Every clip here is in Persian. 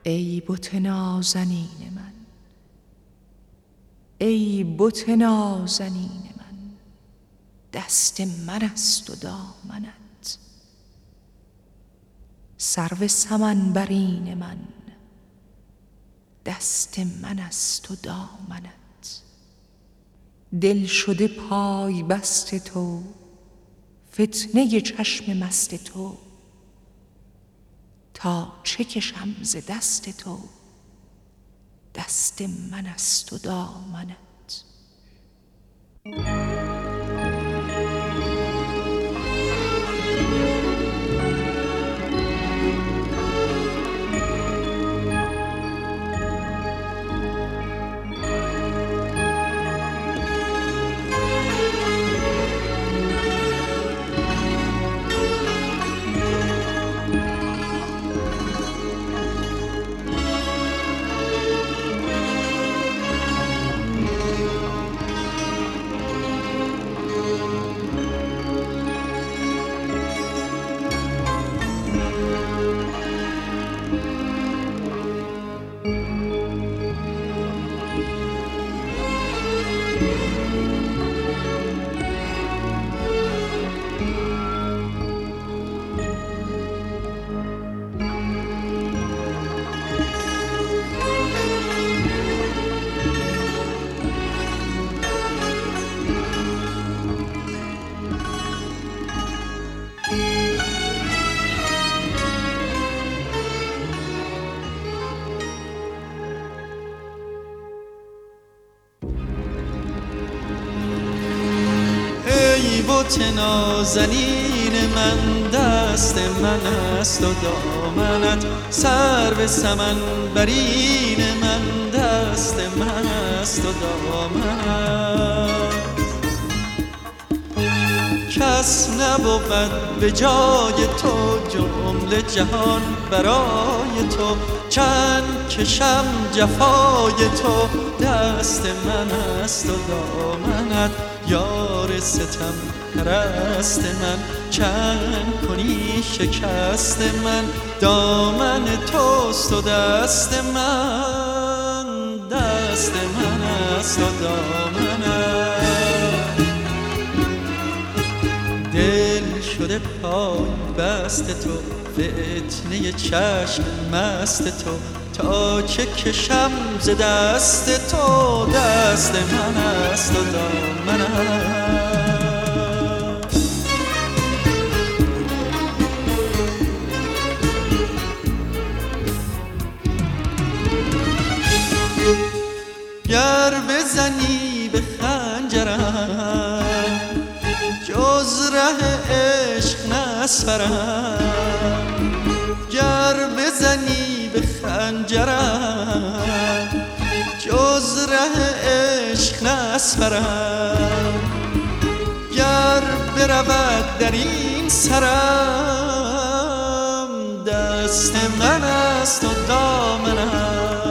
ای بت نازنین من، ای بت نازنین من، دست من است و دامنت. سرو سمن برین من، دست من است و دامنت. دل شده پای بست تو، فتنه چشم مست تو. تا چه کشم ز دست تو، دست من است و دامنت. ای بت نازنین من، دست من است و دامنت. سرو سمن برین من، دست من است و دامنت. کس نبود به جای تو، جمله جهان برای تو. چند کشم جفای تو، دست من است و دامنت. یار ستم پرست من، چند کنی شکست من. دامن توست و دست من، دست من است و دامنت. دل شده پای بست تو، فتنه چشم مست تو. تا چه کشم ز دست تو، دست من است و دامنت. گر بزنی به خنجرم، جز ره عشق نسپرم. گر بزنی به خنجرم، جز ره عشق نسپرم. گر برود در این سرم، دست من است و دامنت.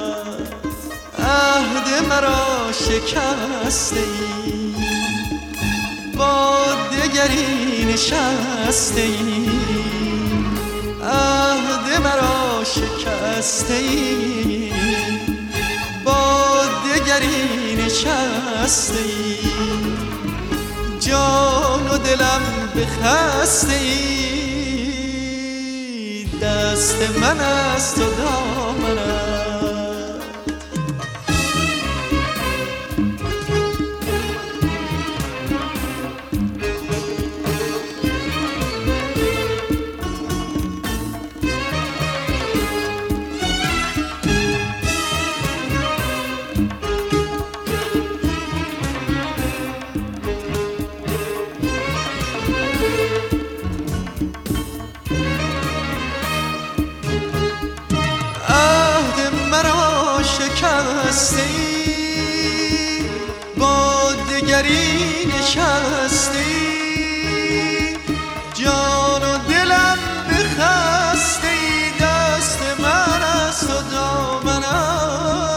عهد مرا شکسته ای، با دگری نشسته ای. عهد مرا شکسته ای، با دگری نشسته ای. جان و دلم بخسته ای، دست من است و دامنت. شکسته ای، با دگری نشسته ای. جان و دلم بخسته ای، دست من است و دامنت.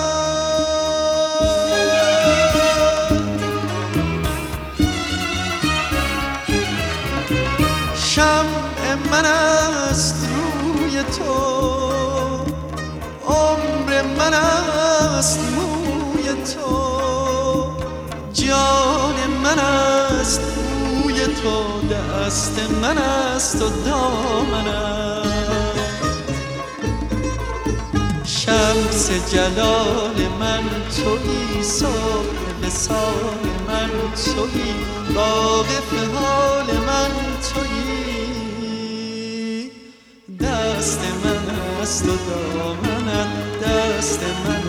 شمع من است روی تو، کار من است موی تو، جان من است موی تو، دست من است و دامنت. شمس جلال من تویی، صبح وصال من تویی، واقف حال من تویی. دست من است و دامنت، دست من